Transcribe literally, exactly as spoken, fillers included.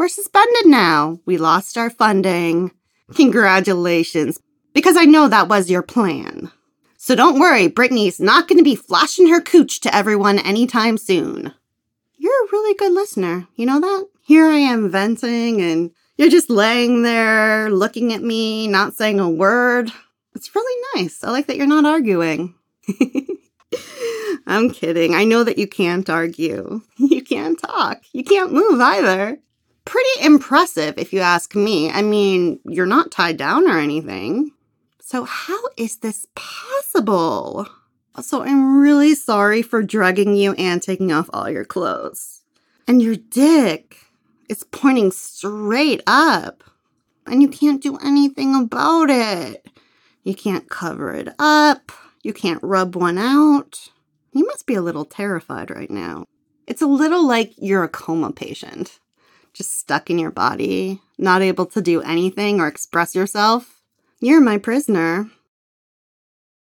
We're suspended now. We lost our funding. Congratulations, because I know that was your plan. So don't worry, Brittany's not going to be flashing her cooch to everyone anytime soon. You're a really good listener, you know that? Here I am venting, and you're just laying there looking at me, not saying a word. It's really nice. I like that you're not arguing. I'm kidding. I know that you can't argue. You can't talk. You can't move either. Pretty impressive, if you ask me. I mean, you're not tied down or anything. So how is this possible? So I'm really sorry for drugging you and taking off all your clothes. And your dick is pointing straight up. And you can't do anything about it. You can't cover it up. You can't rub one out. You must be a little terrified right now. It's a little like you're a coma patient. Just stuck in your body, not able to do anything or express yourself. You're my prisoner.